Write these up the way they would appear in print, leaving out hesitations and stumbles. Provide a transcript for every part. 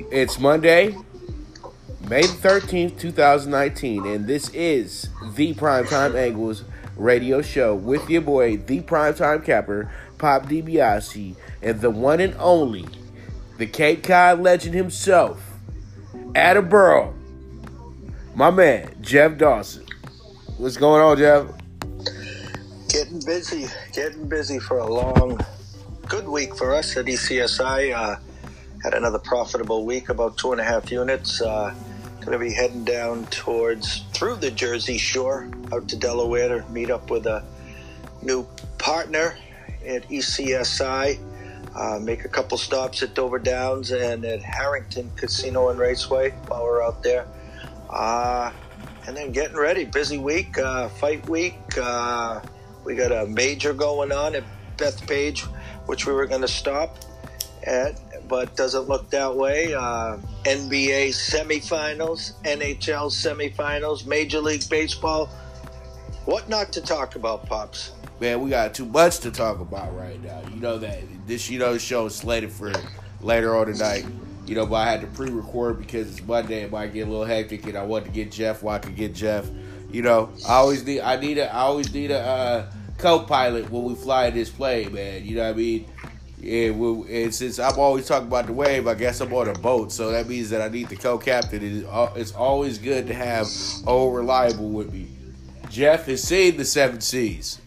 It's Monday, May the 13th, 2019, and this is the Primetime Angles radio show with your boy, the Primetime Capper, Pop DiBiase, and the one and only, the Cape Cod legend himself, Attleboro, my man, Jeff Dawson. What's going on, Jeff? Getting busy for a long, good week for us at ECSI. Had another profitable week, about 2.5 units. Going to be heading down through the Jersey Shore, out to Delaware to meet up with a new partner at ECSI. Make a couple stops at Dover Downs and at Harrington Casino and Raceway while we're out there. And then getting ready. Busy week, fight week. We got a major going on at Bethpage, which we were going to stop at, but doesn't look that way. NBA semifinals, NHL semifinals, Major League Baseball. What not to talk about, Pops? Man, we got too much to talk about right now. You know that this, show is slated for later on tonight. But I had to pre-record because it's Monday. It might get a little hectic, and I wanted to get Jeff while I could get Jeff. I always need a co-pilot when we fly this plane, man. You know what I mean? And since I'm always talking about the wave, I guess I'm on a boat, so that means that I need the co-captain. It's always good to have old reliable with me. Jeff has seen the 7 Seas.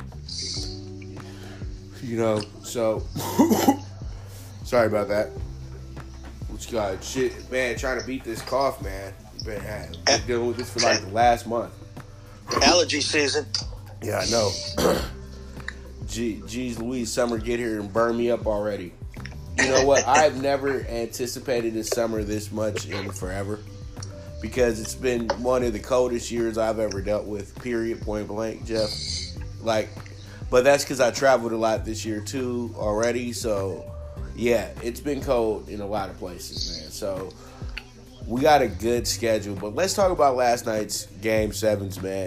So sorry about that. What you got? Shit, man, trying to beat this cough, man. Been dealing with this for like the last month. Allergy season. Yeah, I know. Geez Louise, summer get here and burn me up already. You know what? I've never anticipated this summer this much in forever, because it's been one of the coldest years I've ever dealt with, period, point blank, Jeff. But that's because I traveled a lot this year too already, so yeah, it's been cold in a lot of places, man. So we got a good schedule, but let's talk about last night's Game 7s, man.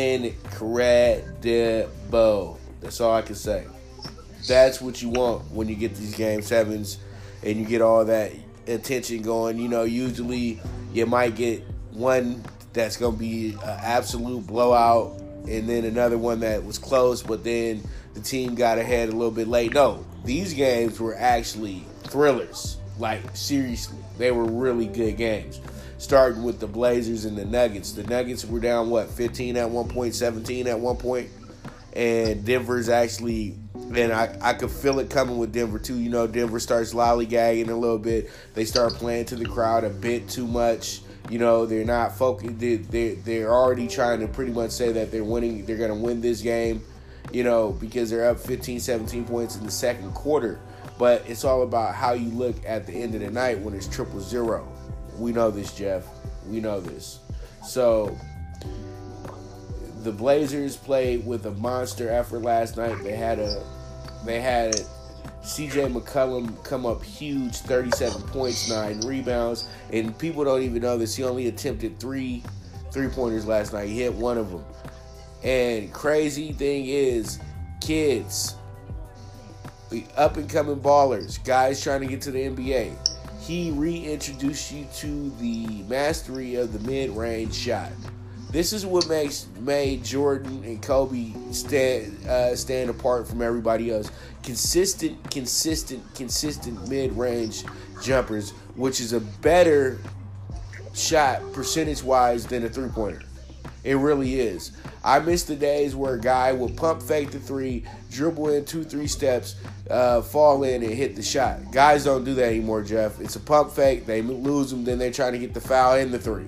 Incredible. That's all I can say. That's what you want when you get these Game 7s and you get all that attention going. Usually you might get one that's going to be an absolute blowout and then another one that was close, but then the team got ahead a little bit late. No, these games were actually thrillers. Seriously, they were really good games. Starting with the Blazers and the Nuggets. The Nuggets were down, 15 at one point, 17 at one point. And Denver's actually, and I could feel it coming with Denver too. Denver starts lollygagging a little bit. They start playing to the crowd a bit too much. They're not focused. They're already trying to pretty much say that they're winning. They're going to win this game, because they're up 15, 17 points in the second quarter. But it's all about how you look at the end of the night when it's 0-0. We know this, Jeff. We know this. So the Blazers played with a monster effort last night. They had C.J. McCollum come up huge, 37 points, 9 rebounds. And people don't even know this. He only attempted 3 3-pointers last night. He hit one of them. And crazy thing is, kids, up-and-coming ballers, guys trying to get to the NBA, he reintroduced you to the mastery of the mid-range shot. This is what made Jordan and Kobe stand apart from everybody else. Consistent mid-range jumpers, which is a better shot percentage-wise than a three-pointer. It really is. I miss the days where a guy would pump fake the three, dribble in 2-3 steps, fall in and hit the shot. Guys don't do that anymore, Jeff. It's a pump fake. They lose them, then they're trying to get the foul in the three.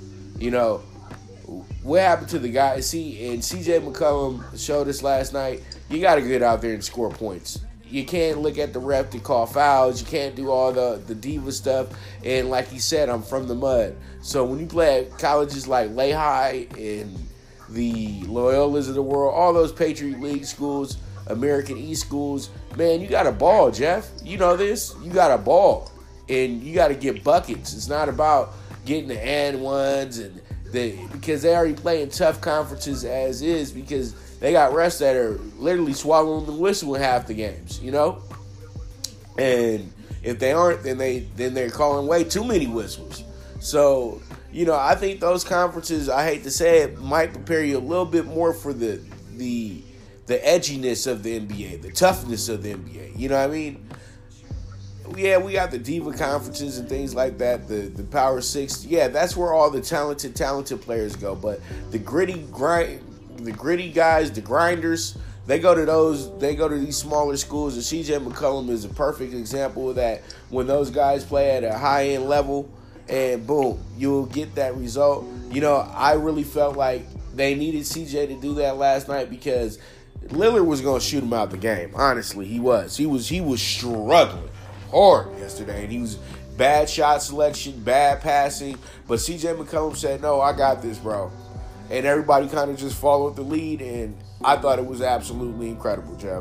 What happened to the guy? See, and C.J. McCollum showed us last night, you got to get out there and score points. You can't look at the ref to call fouls. You can't do all the diva stuff. And like he said, I'm from the mud. So when you play at colleges like Lehigh and the Loyolas of the world, all those Patriot League schools, American East schools, man, you got a ball, Jeff. You know this? You got a ball. And you got to get buckets. It's not about getting the and ones and because they already play in tough conferences as is, because they got refs that are literally swallowing the whistle in half the games, And If they aren't, then they're calling way too many whistles. So, I think those conferences, I hate to say it, might prepare you a little bit more for the edginess of the NBA, the toughness of the NBA. You know what I mean? Yeah, we got the diva conferences and things like that, the Power Six. Yeah, that's where all the talented players go. But the gritty guys, the grinders, they go to these smaller schools, and CJ McCollum is a perfect example of that. When those guys play at a high-end level, and boom, you'll get that result. I really felt like they needed CJ to do that last night because Lillard was going to shoot him out the game. Honestly, he was. He was struggling hard yesterday, and he was bad shot selection, bad passing. But CJ McCollum said, "No, I got this, bro." And everybody kind of just followed the lead, and I thought it was absolutely incredible, Jeff.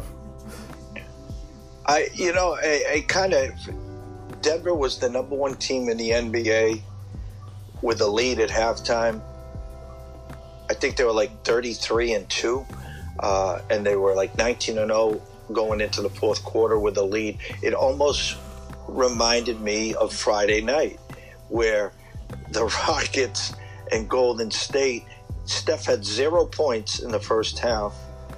Denver was the number one team in the NBA with a lead at halftime. I think they were like 33-2, and they were like 19-0 going into the fourth quarter with a lead. It almost reminded me of Friday night, where the Rockets and Golden State, Steph had 0 points in the first half,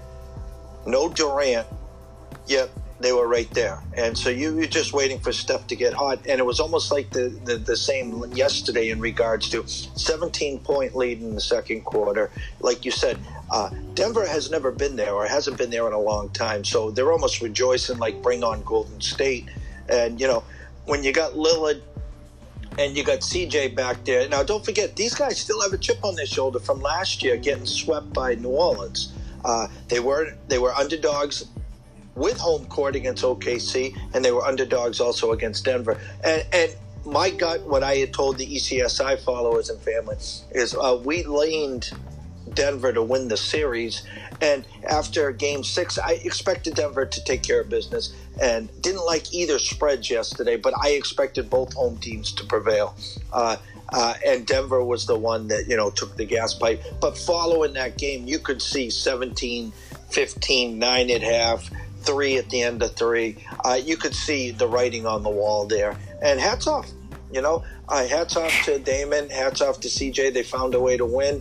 no Durant, yet they were right there. And so you were just waiting for Steph to get hot. And it was almost like the same yesterday in regards to 17-point lead in the second quarter. Like you said, Denver has never been there or hasn't been there in a long time. So they're almost rejoicing, like, bring on Golden State. And, when you got Lillard and you got CJ back there. Now, don't forget, these guys still have a chip on their shoulder from last year getting swept by New Orleans. They were underdogs with home court against OKC, and they were underdogs also against Denver. And my gut, what I had told the ECSI followers and family, is we leaned Denver to win the series. And after Game 6, I expected Denver to take care of business and didn't like either spreads yesterday, but I expected both home teams to prevail. And Denver was the one that, took the gas pipe. But following that game, you could see 17-15, 9 at half, 3 at the end of 3. You could see the writing on the wall there. And hats off, hats off to Damon, hats off to CJ. They found a way to win.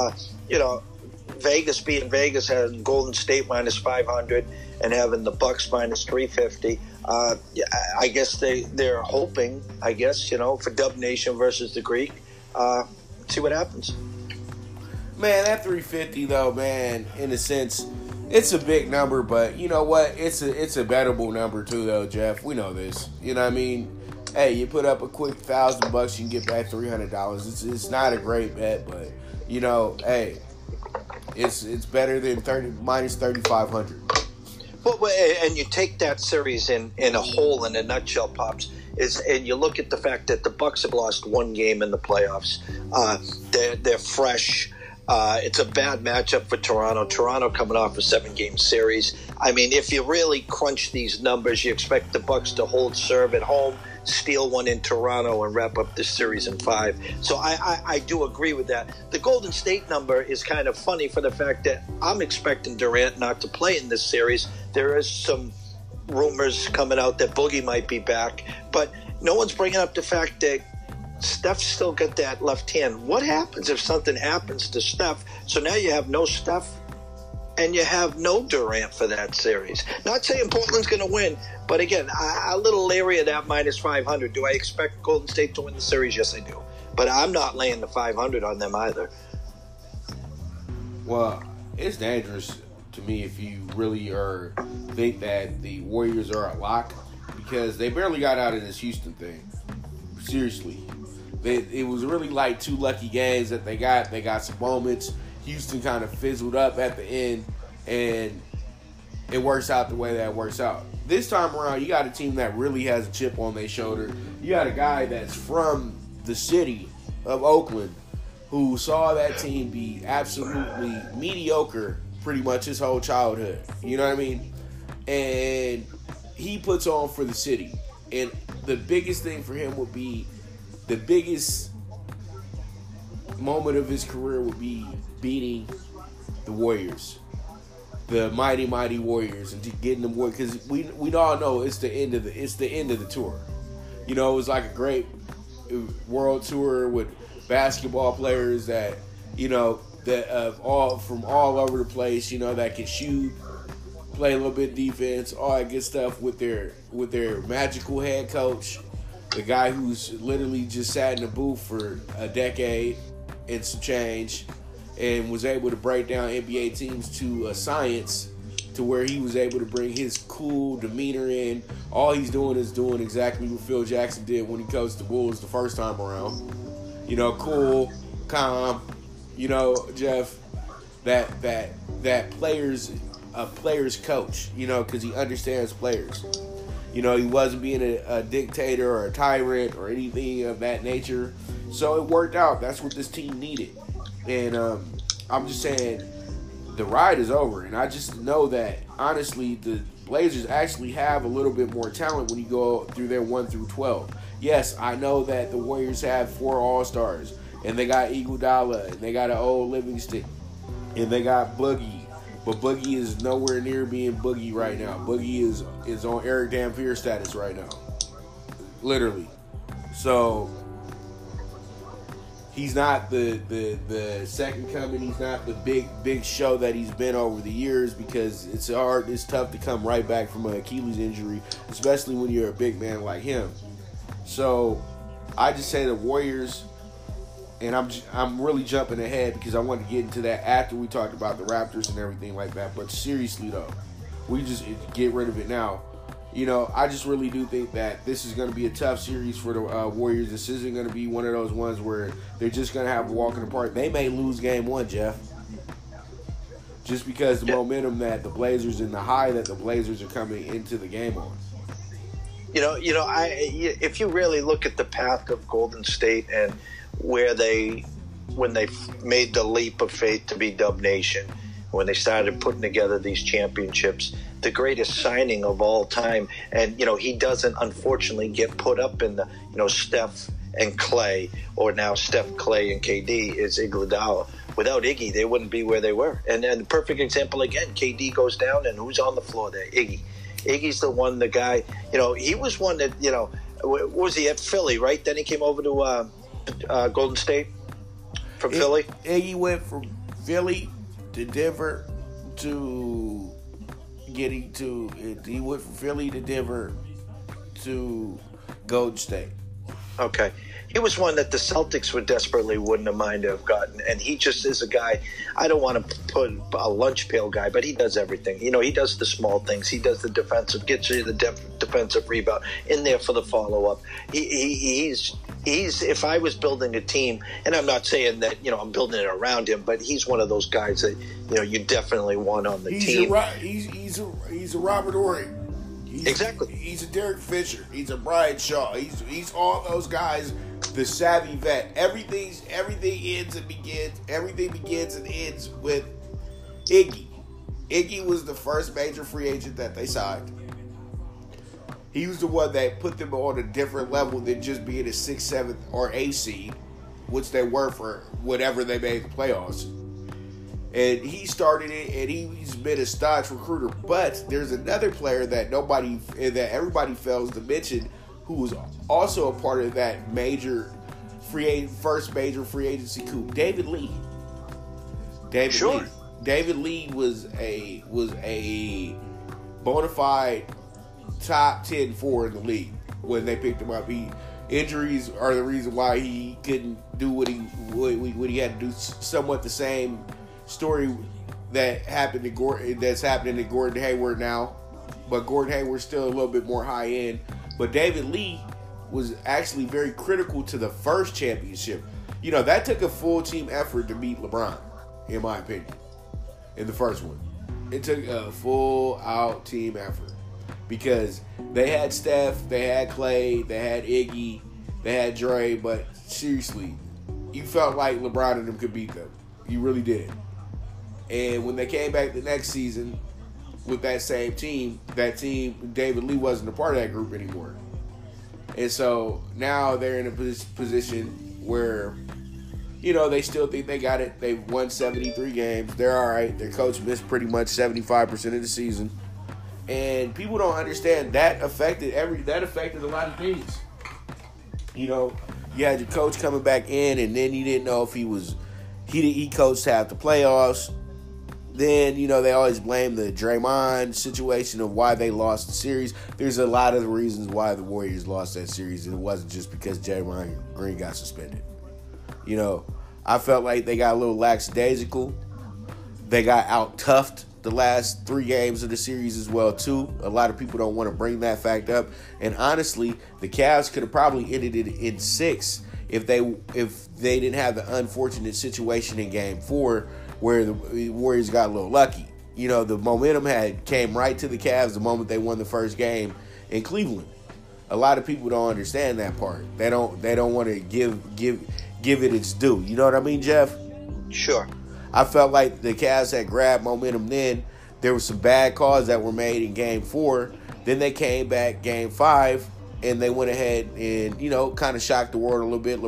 Vegas being Vegas, had Golden State minus 500 and having the Bucks minus 350. I guess they're hoping, for Dub Nation versus the Greek. See what happens. Man, that 350 though, man, in a sense, it's a big number, but you know what? It's a bettable number too, though, Jeff. We know this. You know what I mean? Hey, you put up a quick $1,000, you can get back $300. It's not a great bet, but hey, it's better than minus 3,500. Well, and you take that series in a whole, in a nutshell, Pops, and you look at the fact that the Bucks have lost one game in the playoffs. They're fresh. It's a bad matchup for Toronto. Toronto coming off a 7-game series. I mean, if you really crunch these numbers, you expect the Bucks to hold serve at home, steal one in Toronto, and wrap up this series in 5. So I do agree with that. The Golden State number is kind of funny for the fact that I'm expecting Durant not to play in this series. There is some rumors coming out that Boogie might be back, but no one's bringing up the fact that Steph's still got that left hand. What happens if something happens to Steph? So now you have no Steph and you have no Durant for that series. Not saying Portland's going to win, but again, a little leery of that minus 500. Do I expect Golden State to win the series? Yes, I do. But I'm not laying the 500 on them either. Well, it's dangerous to me if you really think that the Warriors are a lock, because they barely got out of this Houston thing. Seriously. It was really like 2 lucky games that they got. They got some moments. Houston kind of fizzled up at the end, and it works out the way that it works out. This time around, you got a team that really has a chip on their shoulder. You got a guy that's from the city of Oakland who saw that team be absolutely mediocre pretty much his whole childhood. You know what I mean? And he puts on for the city. And the biggest thing for him would be, the biggest moment of his career would be beating the Warriors, the mighty Warriors, and getting them, because we all know it's the end of the tour. You know, it was like a great world tour with basketball players that, you know, that from all over the place, you know, that can shoot, play a little bit of defense, all that good stuff with their magical head coach, the guy who's literally just sat in the booth for a decade and some change, and was able to break down NBA teams to a science, to where he was able to bring his cool demeanor in. All he's doing is doing exactly what Phil Jackson did when he coached the Bulls the first time around. You know, cool, calm. You know, Jeff, that player's coach. You know, because he understands players. You know, he wasn't being a dictator or a tyrant or anything of that nature. So it worked out. That's what this team needed. And I'm just saying, the ride is over. And I just know that, honestly, the Blazers actually have a little bit more talent when you go through their 1 through 12. Yes, I know that the Warriors have 4 All-Stars. And they got Iguodala. And they got an old Livingston. And they got Boogie. But Boogie is nowhere near being Boogie right now. Boogie is on Eric Dampier status right now. Literally. So he's not the second coming. He's not the big show that he's been over the years, because it's tough to come right back from an Achilles injury, especially when you're a big man like him. So I just say the Warriors, and I'm really jumping ahead because I want to get into that after we talked about the Raptors and everything like that. But seriously though, we just get rid of it now. You know, I just really do think that this is going to be a tough series for the Warriors. This isn't going to be one of those ones where they're just going to have a walk in the park. They may lose game 1, Jeff. Just because the momentum that the Blazers and the high that the Blazers are coming into the game on. If you really look at the path of Golden State and when they made the leap of faith to be Dub Nation, when they started putting together these championships, the greatest signing of all time. And, you know, he doesn't unfortunately get put up in the, you know, Steph and Clay, or now Steph, Clay, and KD is Iguodala. Without Iggy, they wouldn't be where they were. And the perfect example again, KD goes down, and who's on the floor there? Iggy. Iggy's the guy, you know, he was one that, you know, what was he at Philly, right? Then he came over to Golden State from Philly. Iggy went from Philly to Denver to he went from Philly to Denver to Golden State. Okay. He was one that the Celtics would desperately wouldn't have minded have gotten, and he just is a guy. I don't want to put a lunch pail guy, but he does everything. You know, he does the small things. He does the defensive, gets you the defensive rebound, in there for the follow up. He's. If I was building a team, and I'm not saying that, you know, I'm building it around him, but he's one of those guys that, you know, you definitely want on the team. He's a Robert Ory. Exactly. He's a Derek Fisher. He's a Brian Shaw. He's all those guys. The savvy vet. Everything begins and ends with Iggy. Iggy was the first major free agent that they signed. He was the one that put them on a different level than just being a 6th, 7th, or 8th seed, which they were for whatever they made the playoffs. And he started it, and he's been a staunch recruiter. But there's another player that everybody fails to mention, who was also a part of that first major free agency coup. David Lee. David Lee was a bona fide top 10 forward in the league when they picked him up. Injuries are the reason why he couldn't do what he had to do. Somewhat the same story that happened to that's happening to Gordon Hayward now, but Gordon Hayward's still a little bit more high end. But David Lee was actually very critical to the first championship. You know, that took a full team effort to beat LeBron, in my opinion, in the first one. It took a full out team effort because they had Steph, they had Clay, they had Iggy, they had Dre, but seriously, you felt like LeBron and them could beat them. You really did. And when they came back the next season with that same team, David Lee wasn't a part of that group anymore. And so now they're in a position where, you know, they still think they got it. They've won 73 games. They're all right. Their coach missed pretty much 75% of the season. And people don't understand that affected a lot of things. You know, you had your coach coming back in, and then you didn't know if he coached half the playoffs. Then, you know, they always blame the Draymond situation of why they lost the series. There's a lot of reasons why the Warriors lost that series, and it wasn't just because Draymond Green got suspended. You know, I felt like they got a little lackadaisical. They got out-toughed the last 3 games of the series as well, too. A lot of people don't want to bring that fact up. And honestly, the Cavs could have probably ended it in 6 if they didn't have the unfortunate situation in Game 4 where the Warriors got a little lucky. You know, the momentum came right to the Cavs the moment they won the first game in Cleveland. A lot of people don't understand that part. They don't want to give it its due. You know what I mean, Jeff? Sure. I felt like the Cavs had grabbed momentum then. There were some bad calls that were made in Game 4. Then they came back Game 5, and they went ahead and, you know, kind of shocked the world a little bit.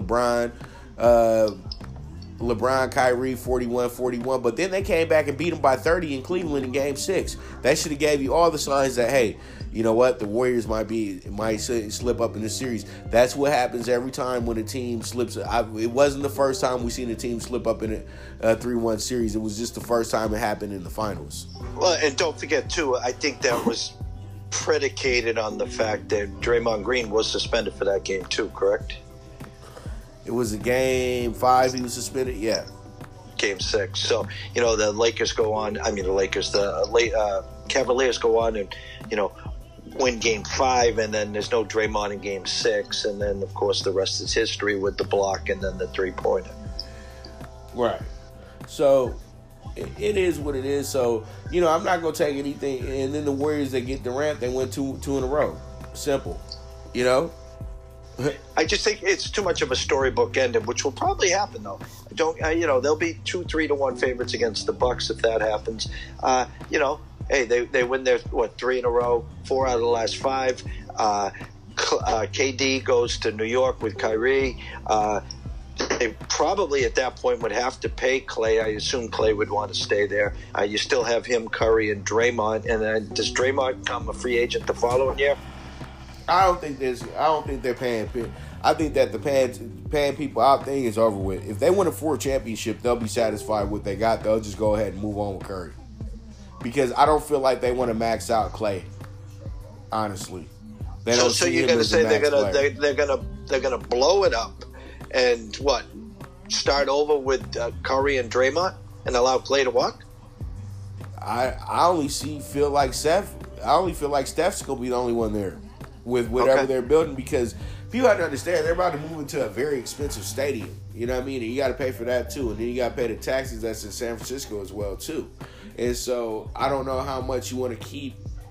LeBron, Kyrie, 41-41. But then they came back and beat them by 30 in Cleveland in Game 6. That should have gave you all the signs that, hey, you know what, the Warriors might slip up in this series. That's what happens every time when a team slips. It wasn't the first time we seen a team slip up in a 3-1 series. It was just the first time it happened in the finals. Well, and don't forget, too, I think that was predicated on the fact that Draymond Green was suspended for that game, too, correct? It was a Game 5 he was suspended, yeah. Game 6. So, you know, the Lakers go on. The Cavaliers go on and, you know, win Game 5, and then there's no Draymond in Game 6. And then, of course, the rest is history with the block and then the three-pointer. Right. So, it is what it is. So, you know, I'm not going to take anything. And then the Warriors, they get Durant, they went two in a row. Simple. You know? I just think it's too much of a storybook ending, which will probably happen, though. They'll be 2-3 to 1 favorites against the Bucks if that happens. You know, hey, they win their 3 in a row, 4 out of the last 5. KD goes to New York with Kyrie. They probably at that point would have to pay Clay. I assume Clay would want to stay there. You still have him, Curry, and Draymond. And then does Draymond become a free agent the following year? I don't think they're paying. I think that the paying people out thing is over with. If they win a 4 championship, they'll be satisfied with what they got. They'll just go ahead and move on with Curry, because I don't feel like they want to max out Clay. Honestly, they don't. So you're going to say they're gonna blow it up and start over with Curry and Draymond and allow Clay to walk? I only feel like Steph's gonna be the only one there with whatever they're building, because people have to understand they're about to move into a very expensive stadium. You know what I mean? And you got to pay for that too, and then you got to pay the taxes that's in San Francisco as well too. And so I don't know how much you want to keep.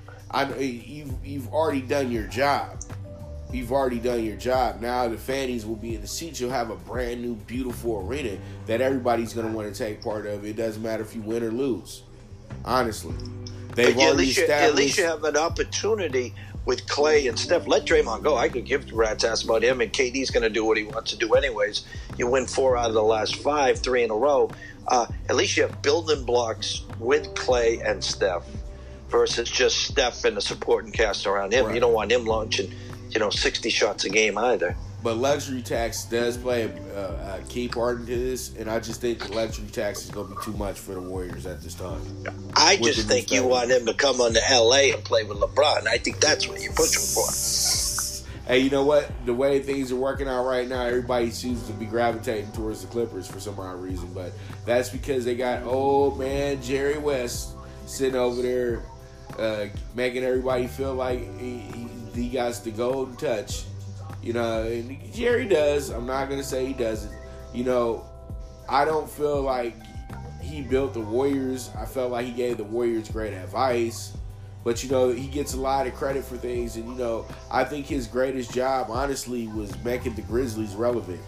You've already done your job. You've already done your job. Now the fannies will be in the seats. You'll have a brand new, beautiful arena that everybody's going to want to take part of. It doesn't matter if you win or lose. Honestly, they've already established. At least you have an opportunity with Clay and Steph. Let Draymond go. I could give a rat's ass about him, and KD's going to do what he wants to do anyways. You win 4 out of the last 5, 3 in a row. At least you have building blocks with Clay and Steph versus just Steph and the supporting cast around him. Right. You don't want him launching 60 shots a game either. But luxury tax does play a key part into this, and I just think the luxury tax is going to be too much for the Warriors at this time. I just think you want him to come on to L.A. and play with LeBron. I think that's what you're pushing for. Hey, you know what? The way things are working out right now, everybody seems to be gravitating towards the Clippers for some odd reason, but that's because they got old man Jerry West sitting over there making everybody feel like he got the golden touch. And Jerry does. I'm not going to say he doesn't. I don't feel like he built the Warriors. I felt like he gave the Warriors great advice. But, he gets a lot of credit for things. And, I think his greatest job, honestly, was making the Grizzlies relevant.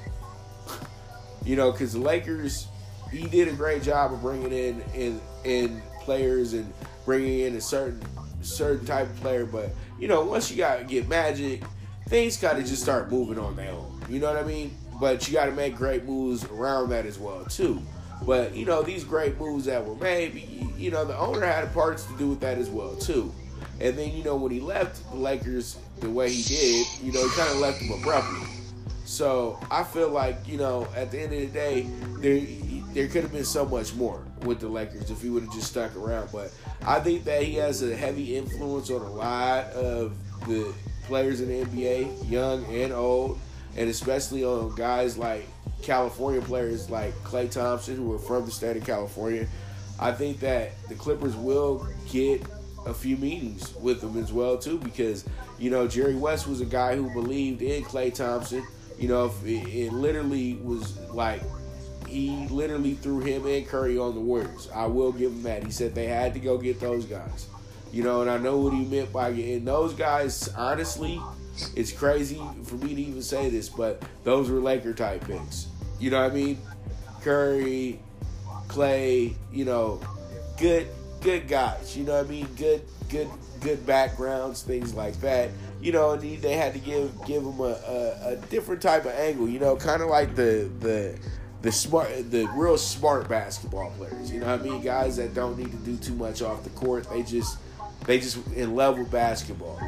Because the Lakers, he did a great job of bringing in players and bringing in a certain type of player. But, once you get Magic, things got to just start moving on their own. You know what I mean? But you got to make great moves around that as well, too. But, these great moves that were made, the owner had parts to do with that as well, too. And then, when he left the Lakers the way he did, he kind of left them abruptly. So I feel like, at the end of the day, there could have been so much more with the Lakers if he would have just stuck around. But I think that he has a heavy influence on a lot of the players in the NBA, young and old, and especially on guys like California players like Klay Thompson, who are from the state of California. I think that the Clippers will get a few meetings with him as well, too, because, Jerry West was a guy who believed in Klay Thompson. It literally was like he literally threw him and Curry on the Warriors. I will give him that. He said they had to go get those guys. And I know what he meant by getting those guys. Honestly, it's crazy for me to even say this, but those were Laker-type picks. You know what I mean? Curry, Klay, good guys. You know what I mean? Good backgrounds, things like that. And they had to give them a different type of angle. Kind of like the real smart basketball players. You know what I mean? Guys that don't need to do too much off the court. They just in love with basketball.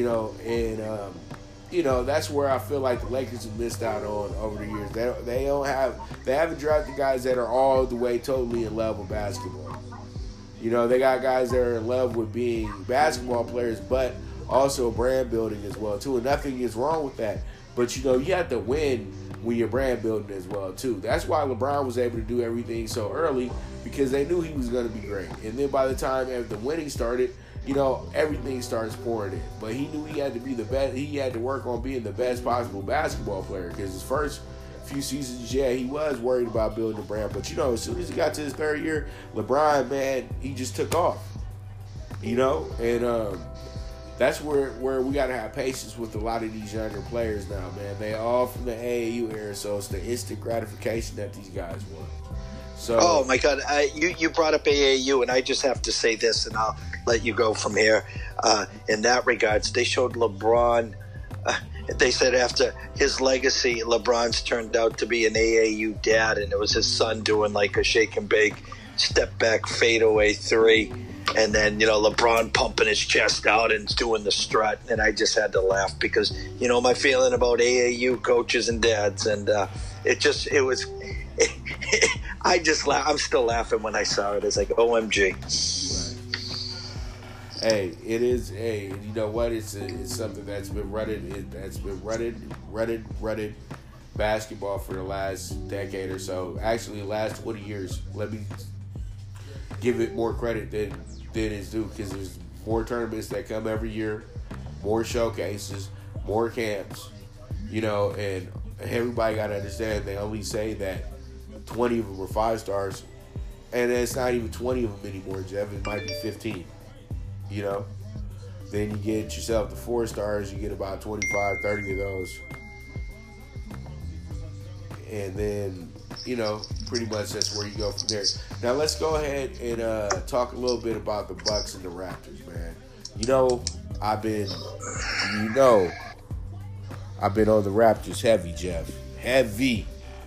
That's where I feel like the Lakers have missed out on over the years. They haven't drafted guys that are all the way totally in love with basketball. They got guys that are in love with being basketball players, but also brand building as well too. And nothing is wrong with that. But you have to win when you're brand building as well too. That's why LeBron was able to do everything so early, because they knew he was going to be great. And then by the time the winning started, everything starts pouring in. But he knew he had to be the best. He had to work on being the best possible basketball player, because his first few seasons, he was worried about building a brand. But as soon as he got to his third year, LeBron, man, he just took off. And that's where we got to have patience with a lot of these younger players now, man. They all from the AAU era, so it's the instant gratification that these guys want. So, oh my God, you brought up AAU, and I just have to say this, and I'll let you go from here. In that regards, they showed LeBron. They said after his legacy, LeBron's turned out to be an AAU dad, and it was his son doing like a shake and bake, step back fadeaway three. And then, LeBron pumping his chest out and doing the strut. And I just had to laugh because, my feeling about AAU coaches and dads. And I just laugh. I'm still laughing when I saw it. It's like, OMG. Right. Hey, it is. Hey, you know what? It's something that's been running basketball for the last decade or so. Actually, the last 20 years. Let me give it more credit than it's due, because there's more tournaments that come every year, more showcases, more camps, and everybody got to understand they only say that 20 of them are 5 stars, and it's not even 20 of them anymore, Jeff. It might be 15, Then you get yourself the 4 stars, you get about 25, 30 of those. And then, pretty much that's where you go from there. Now let's go ahead and talk a little bit about the Bucks and the Raptors, man. I've been on the Raptors heavy, Jeff. Heavy.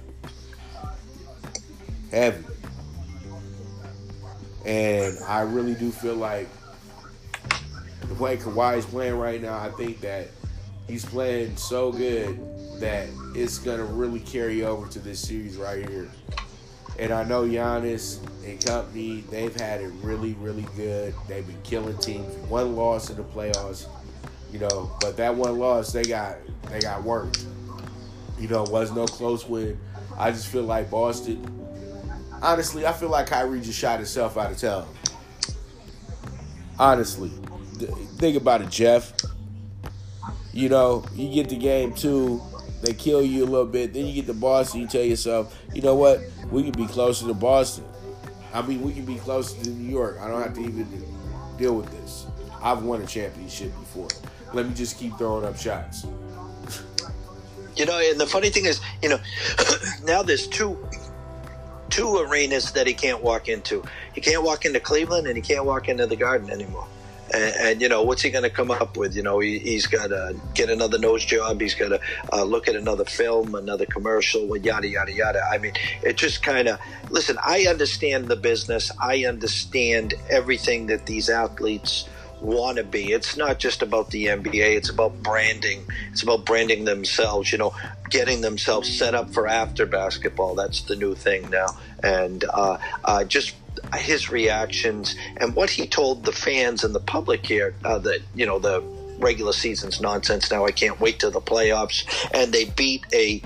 And I really do feel like the way Kawhi's playing right now, I think that he's playing so good that it's going to really carry over to this series right here. And I know Giannis and company, they've had it really, really good. They've been killing teams. One loss in the playoffs, but that one loss, they got worked. It was no close win. I just feel like Boston, honestly, I feel like Kyrie just shot himself out of town. Honestly. Think about it, Jeff. You get to game 2, they kill you a little bit. Then you get to Boston, you tell yourself, you know what? We can be closer to Boston. I mean, we can be closer to New York. I don't have to even deal with this. I've won a championship before. Let me just keep throwing up shots. And the funny thing is, now there's two arenas that he can't walk into. He can't walk into Cleveland, and he can't walk into the Garden anymore. And what's he going to come up with? He's got to get another nose job. He's got to look at another film, another commercial, yada, yada, yada. I mean, it just kind of, listen, I understand the business. I understand everything that these athletes want to be. It's not just about the NBA. It's about branding. It's about branding themselves, getting themselves set up for after basketball. That's the new thing now. And just his reactions and what he told the fans and the public here, that, the regular season's nonsense now. I can't wait till the playoffs. And they beat a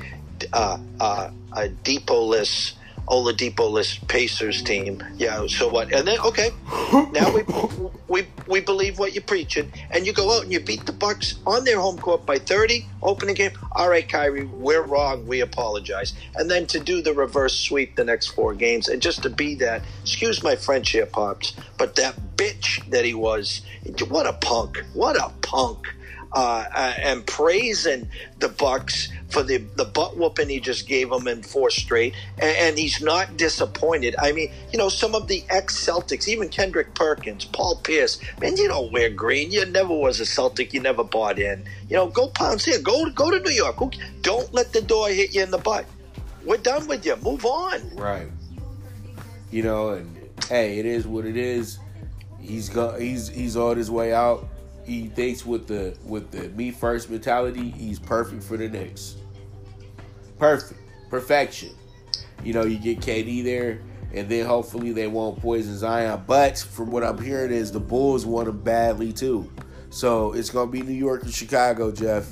Oladipo-less Pacers team. Yeah, so what? And then, okay, now we believe what you're preaching, and you go out and you beat the Bucks on their home court by 30, opening game. All right, Kyrie, we're wrong. We apologize. And then to do the reverse sweep the next 4 games, and just to be that, excuse my French here, Pops, but that bitch that he was, what a punk. What a punk. And praising the Bucks for the butt whooping he just gave them in 4 straight, and he's not disappointed. I mean, some of the ex-Celtics, even Kendrick Perkins, Paul Pierce, man, you don't wear green. You never was a Celtic. You never bought in. Go pounds here. Go to New York. Don't let the door hit you in the butt. We're done with you. Move on. Right. And hey, it is what it is. He's on his way out. He thinks with the me first mentality, he's perfect for the Knicks. Perfection. You get KD there, and then hopefully they won't poison Zion. But from what I'm hearing is the Bulls want him badly too. So it's gonna be New York or Chicago, Jeff.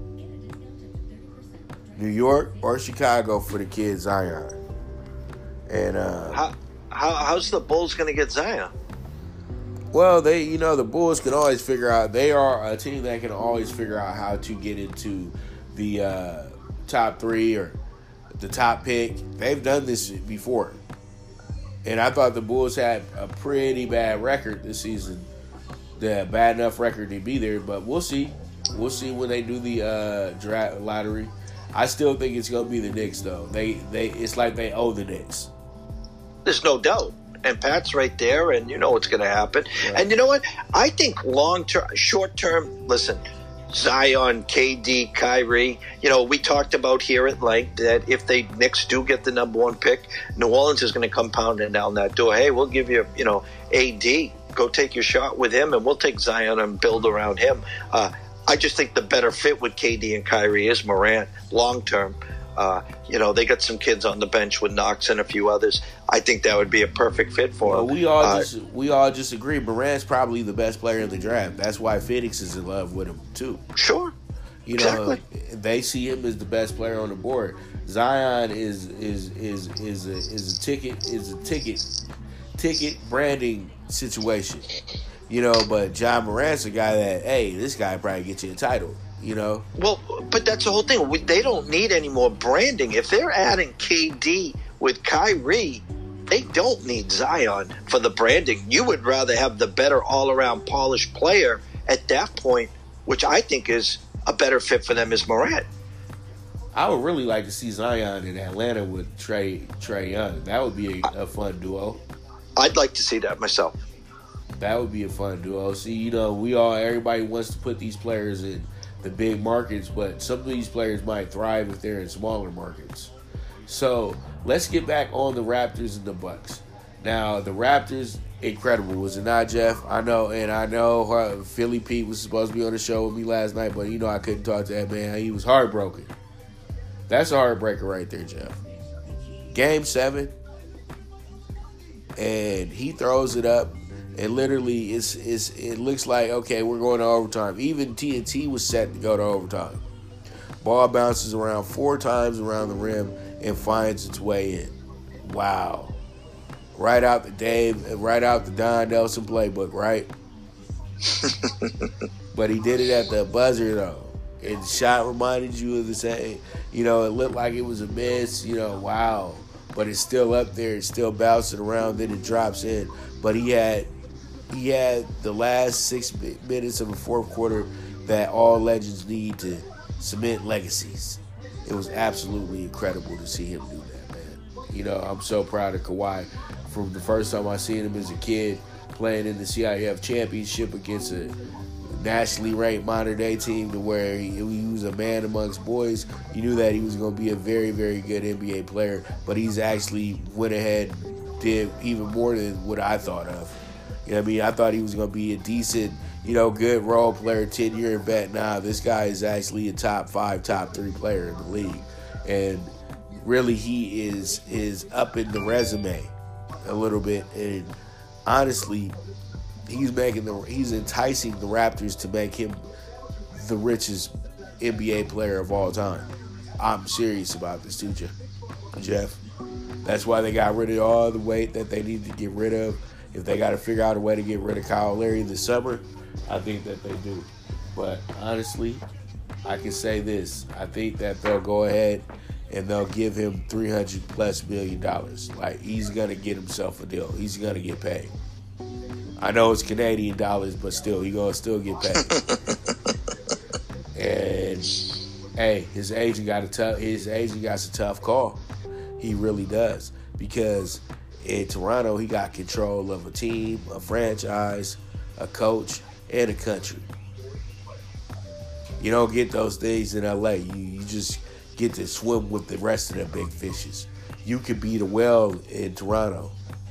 New York or Chicago for the kid Zion. And how's the Bulls gonna get Zion? Well, the Bulls can always figure out. They are a team that can always figure out how to get into the top 3 or the top pick. They've done this before. And I thought the Bulls had a pretty bad record this season. The bad enough record to be there, but we'll see. We'll see when they do the draft lottery. I still think it's going to be the Knicks, though. It's like they owe the Knicks. There's no doubt. And Pat's right there, and you know what's going to happen. Right. And you know what? I think long-term, short-term, listen, Zion, KD, Kyrie, we talked about here at length that if the Knicks do get the number 1 pick, New Orleans is going to come pounding down that door. Hey, we'll give you, AD. Go take your shot with him, and we'll take Zion and build around him. I just think the better fit with KD and Kyrie is Morant long-term. They got some kids on the bench with Knox and a few others. I think that would be a perfect fit for him. We all just agree Morant's probably the best player in the draft. That's why Phoenix is in love with him too. Sure. Exactly. They see him as the best player on the board. Zion is a ticket branding situation. But John Morant's a guy that, hey, this guy probably get you a title. Well, but that's the whole thing. They don't need any more branding. If they're adding KD with Kyrie, they don't need Zion for the branding. You would rather have the better all-around polished player at that point, which I think is a better fit for them is Morant. I would really like to see Zion in Atlanta with Trae Young. That would be a fun duo. I'd like to see that myself. That would be a fun duo. See, everybody wants to put these players in the big markets, but some of these players might thrive if they're in smaller markets. So let's get back on the Raptors and the Bucks. Now, the Raptors, incredible, was it not, Jeff? I know Philly Pete was supposed to be on the show with me last night, but I couldn't talk to that man. He was heartbroken. That's a heartbreaker right there, Jeff. Game 7, and he throws it up. And literally, it looks like, okay, we're going to overtime. Even TNT was set to go to overtime. Ball bounces around 4 times around the rim and finds its way in. Wow. Right out the Don Nelson playbook, right? But he did it at the buzzer, though. And the shot reminded you of the same. It looked like it was a miss. Wow. But it's still up there. It's still bouncing around. Then it drops in. But he had the last 6 minutes of the fourth quarter that all legends need to cement legacies. It was absolutely incredible to see him do that, man. I'm so proud of Kawhi. From the first time I seen him as a kid playing in the CIF championship against a nationally ranked modern-day team to where he was a man amongst boys. You knew that he was going to be a very, very good NBA player, but he's actually went ahead and did even more than what I thought of. I thought he was going to be a decent, good role player, 10-year vet. Nah, this guy is actually a top 5, top 3 player in the league. And really he is up in the resume a little bit. And honestly, he's enticing the Raptors to make him the richest NBA player of all time. I'm serious about this too, Jeff. That's why they got rid of all the weight that they need to get rid of. If they got to figure out a way to get rid of Kyle Lowry this summer, I think that they do. But honestly, I can say this. I think that they'll go ahead and they'll give him $300+ million. Like, he's going to get himself a deal. He's going to get paid. I know it's Canadian dollars, but still, he's going to still get paid. And hey, his agent got a tough call. He really does, because in Toronto he got control of a team, a franchise, a coach, and a country. You don't get those things in LA. You just get to swim with the rest of the big fishes. You could be the whale in Toronto,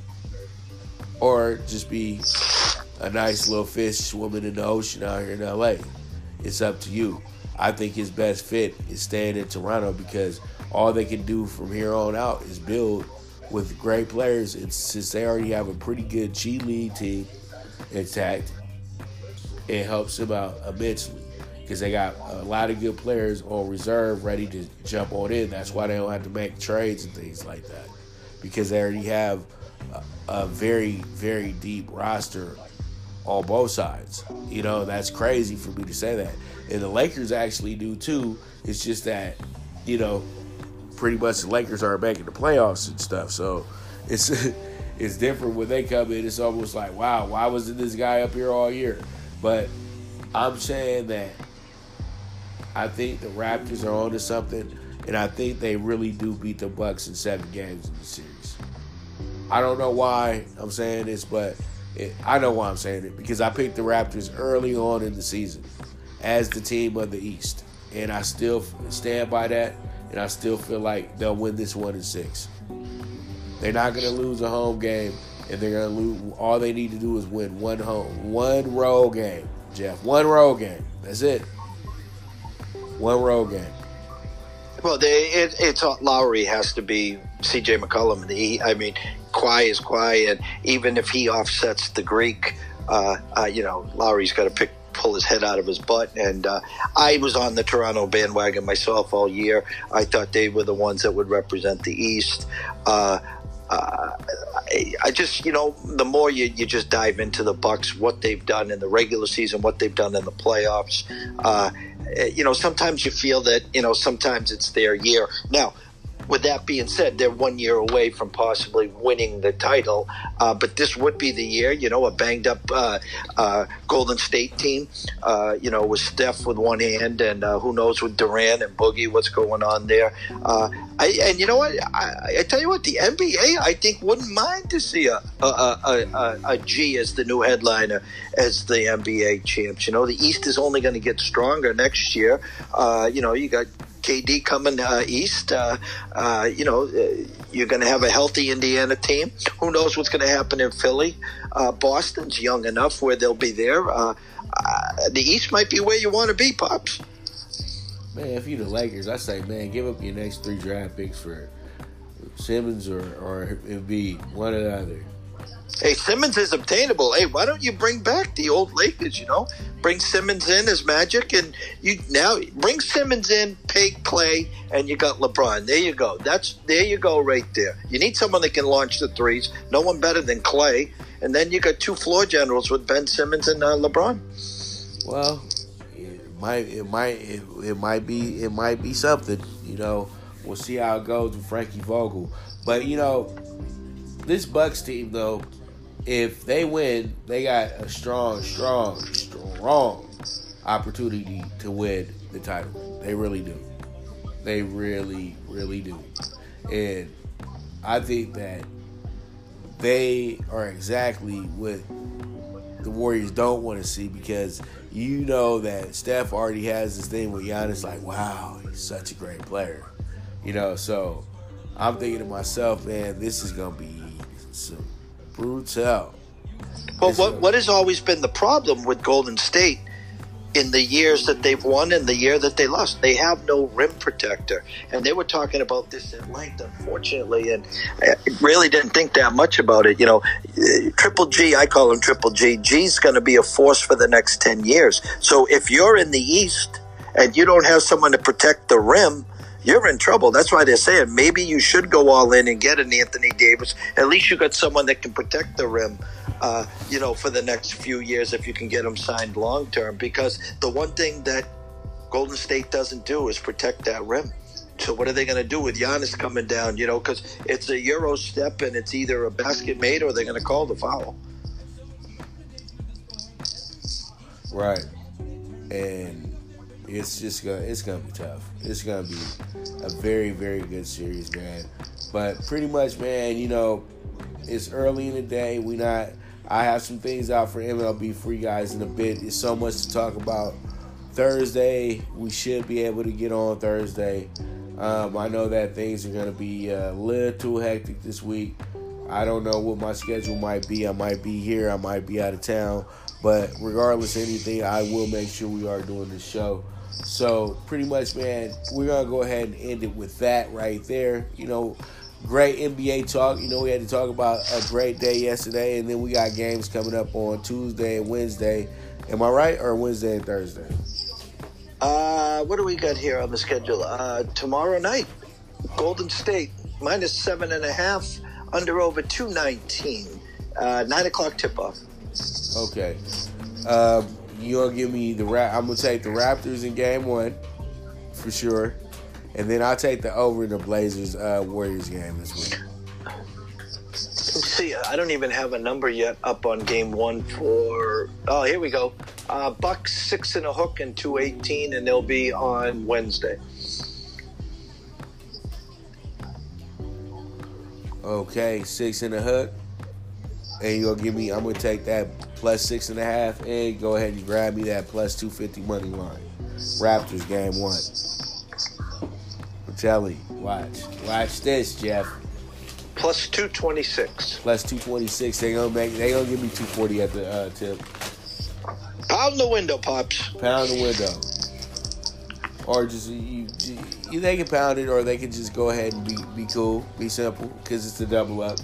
or just be a nice little fish swimming in the ocean out here in LA. It's up to you. I think his best fit is staying in Toronto, because all they can do from here on out is build with great players. And since they already have a pretty good G League team intact, it helps them out immensely, because they got a lot of good players on reserve ready to jump on in. That's why they don't have to make trades and things like that, because they already have a very, very deep roster on both sides. That's crazy for me to say that. And the Lakers actually do too. It's just that, pretty much the Lakers aren't making the playoffs and stuff. So it's different when they come in. It's almost like, wow, why wasn't this guy up here all year? But I'm saying that I think the Raptors are onto something, and I think they really do beat the Bucks in 7 games in the series. I don't know why I'm saying this, but I know why I'm saying it, because I picked the Raptors early on in the season as the team of the East, and I still stand by that, and I still feel like they'll win this one in 6. They're not going to lose a home game, and they're going to lose. All they need to do is win one road game, Jeff. One road game. That's it. One road game. Well, it's Lowry has to be C.J. McCollum. Kawhi is Kawhi, and even if he offsets the Greek, Lowry's got to pull his head out of his butt. And I was on the Toronto bandwagon myself all year. I thought they were the ones that would represent the East. I just, the more you just dive into the Bucks, what they've done in the regular season, what they've done in the playoffs, sometimes you feel that, sometimes it's their year. Now, with that being said, they're 1 year away from possibly winning the title, but this would be the year. A banged up Golden State team, with Steph with one hand, and who knows with Durant and Boogie, what's going on there. And you know what? I tell you what, the NBA, I think, wouldn't mind to see a G as the new headliner as the NBA champs. The East is only going to get stronger next year. You got KD coming east. You're going to have a healthy Indiana team. Who knows what's going to happen in Philly? Boston's young enough where they'll be there. The East might be where you want to be, Pops. Man, if you're the Lakers, I say, man, give up your next 3 draft picks for Simmons or Embiid, one or the other. Hey, Simmons is obtainable. Hey, why don't you bring back the old Lakers, Bring Simmons in as Magic, and you now bring Simmons in, pay Clay, and you got LeBron. There you go. There you go right there. You need someone that can launch the threes. No one better than Clay. And then you got 2 floor generals with Ben Simmons and LeBron. Well, it might be something. We'll see how it goes with Frankie Vogel. But this Bucks team, though, if they win, they got a strong opportunity to win the title. They really do. They really, really do. And I think that they are exactly what the Warriors don't want to see, because that Steph already has this thing with Giannis, like, wow, he's such a great player. So I'm thinking to myself, man, this is going to be some brutal. Well, what has always been the problem with Golden State in the years that they've won and the year that they lost? They have no rim protector. And they were talking about this at length, unfortunately, and I really didn't think that much about it. You know, Triple G, I call him Triple G. G's going to be a force for the next 10 years. So if you're in the East and you don't have someone to protect the rim, you're in trouble. That's why they're saying maybe you should go all in and get an Anthony Davis. At least you got someone that can protect the rim, for the next few years if you can get him signed long term. Because the one thing that Golden State doesn't do is protect that rim. So what are they going to do with Giannis coming down? Because it's a Euro step and it's either a basket made or they're going to call the foul. Right, and it's gonna be tough. It's gonna be a very, very good series, man. But pretty much, man, it's early in the day. I have some things out for MLB for you guys in a bit. There's so much to talk about. Thursday, we should be able to get on Thursday. I know that things are gonna be a little too hectic this week. I don't know what my schedule might be. I might be here. I might be out of town. But regardless of anything, I will make sure we are doing this show. So pretty much, man, we're going to go ahead and end it with that right there. Great NBA talk. We had to talk about a great day yesterday, and then we got games coming up on Tuesday and Wednesday. Am I right? Or Wednesday and Thursday? What do we got here on the schedule? Tomorrow night, Golden State, -7.5, under over 219. 9 o'clock tip-off. Okay. You're going to give me I'm going to take the Raptors in game 1 for sure. And then I'll take the over in the Blazers Warriors game this week. See, I don't even have a number yet up on game 1 for... Oh, here we go. Bucks 6 and a hook and 218, and they'll be on Wednesday. Okay, 6 and a hook. And you're going to I'm going to take that +6.5 and go ahead and grab me that +250 money line. Raptors game 1. I'm telling you, watch this, Jeff. +226. +226. They gonna give me 240 at the tip. Pound the window, Pops. Pound the window. Or just they can pound it, or they can just go ahead and be cool, be simple, because it's the double up.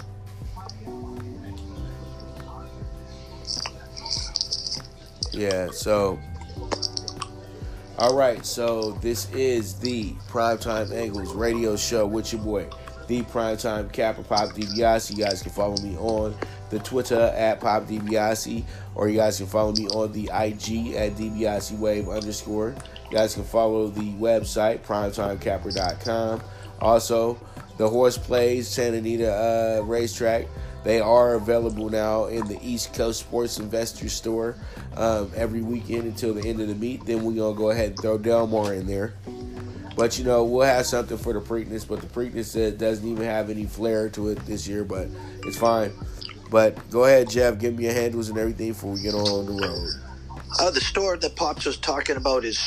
Yeah, so, all right, so this is the Primetime Angles radio show with your boy, the Primetime Capper, Pop DiBiase. You guys can follow me on the Twitter at Pop DiBiase, or you guys can follow me on the IG at DiBiaseWave_. You guys can follow the website, primetimecapper.com. Also, the Horse Plays Santa Anita Racetrack. They are available now in the East Coast Sports Investor Store every weekend until the end of the meet. Then we're going to go ahead and throw Delmar in there. But, we'll have something for the Preakness. But the Preakness doesn't even have any flair to it this year, but it's fine. But go ahead, Jeff. Give me your handles and everything before we get on the road. The store that Pops was talking about is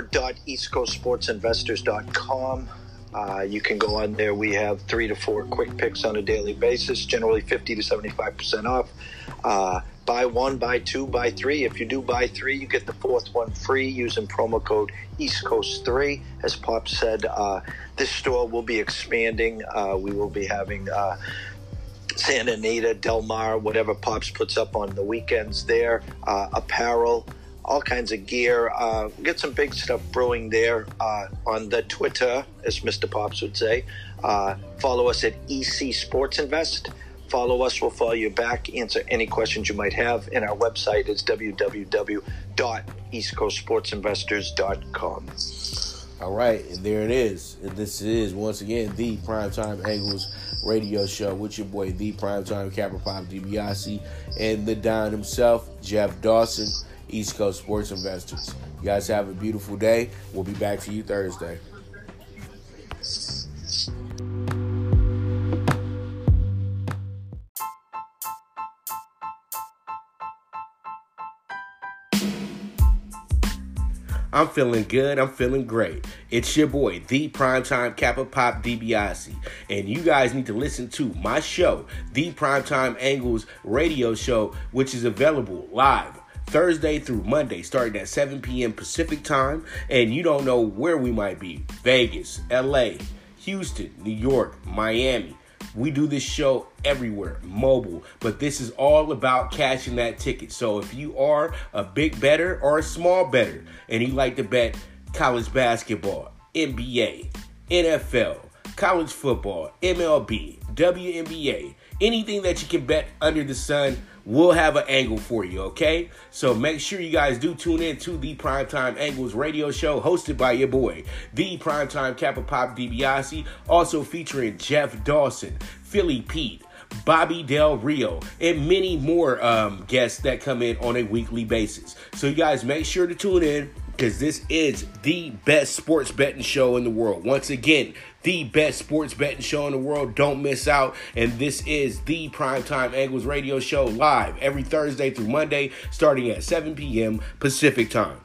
store.eastcoastsportsinvestors.com. You can go on there. We have 3 to 4 quick picks on a daily basis, generally 50 to 75% off. Buy 1, buy 2, buy 3. If you do buy 3, you get the 4th one free using promo code EastCoast3. As Pop said, this store will be expanding. We will be having Santa Anita, Del Mar, whatever Pops puts up on the weekends there, apparel, all kinds of gear. Get some big stuff brewing there on the Twitter, as Mr. Pops would say. Follow us at EC Sports Invest. Follow us, we'll follow you back, answer any questions you might have. And our website is www.eastcoastsportsinvestors.com. All right, and there it is. And this is, once again, the Primetime Angles radio show with your boy, the Primetime Capper, Pop DiBiase, and the Don himself, Jeff Dawson, East Coast Sports Investors. You guys have a beautiful day. We'll be back to you Thursday. I'm feeling good. I'm feeling great. It's your boy, the Primetime Kappa Pop DiBiase. And you guys need to listen to my show, the Primetime Angles radio show, which is available live Thursday through Monday, starting at 7 p.m. Pacific time. And you don't know where we might be. Vegas, LA, Houston, New York, Miami. We do this show everywhere, mobile, but this is all about cashing that ticket. So if you are a big bettor or a small bettor and you like to bet college basketball, NBA, NFL, college football, MLB, WNBA, anything that you can bet under the sun, we'll have an angle for you, okay? So make sure you guys do tune in to the Primetime Angles radio show hosted by your boy, the Primetime Kappa Pop DiBiase, also featuring Jeff Dawson, Philly Pete, Bobby Del Rio, and many more guests that come in on a weekly basis. So you guys make sure to tune in, because this is the best sports betting show in the world. Once again, the best sports betting show in the world. Don't miss out. And this is the Primetime Angles radio show live every Thursday through Monday, starting at 7 p.m. Pacific time.